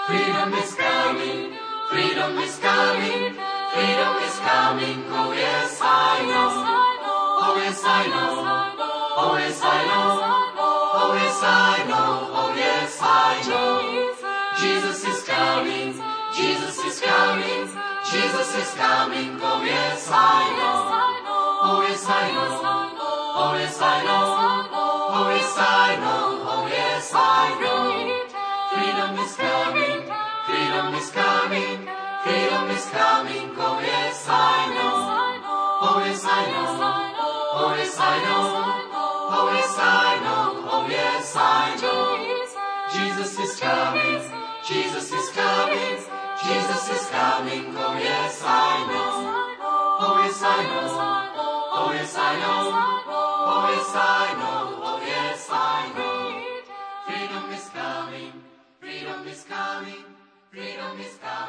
Freedom is coming, freedom is coming, freedom is coming, oh yes I know, oh yes I know, oh yes I know, oh yes I know, oh yes I know. Jesus is coming, Jesus is coming, Jesus is coming, oh yes I know, oh yes I know, oh yes I know, oh yes I know, oh yes I know. Freedom is coming, freedom is coming, freedom is coming, oh yes I know, oh yes I know, oh yes I know, oh yes I know, oh yes I know. Jesus is coming, Jesus is coming, Jesus is coming, oh yes I know, oh yes I know, oh yes I know, oh yes I know, oh yes I know. Freedom is coming, freedom is coming, freedom is coming.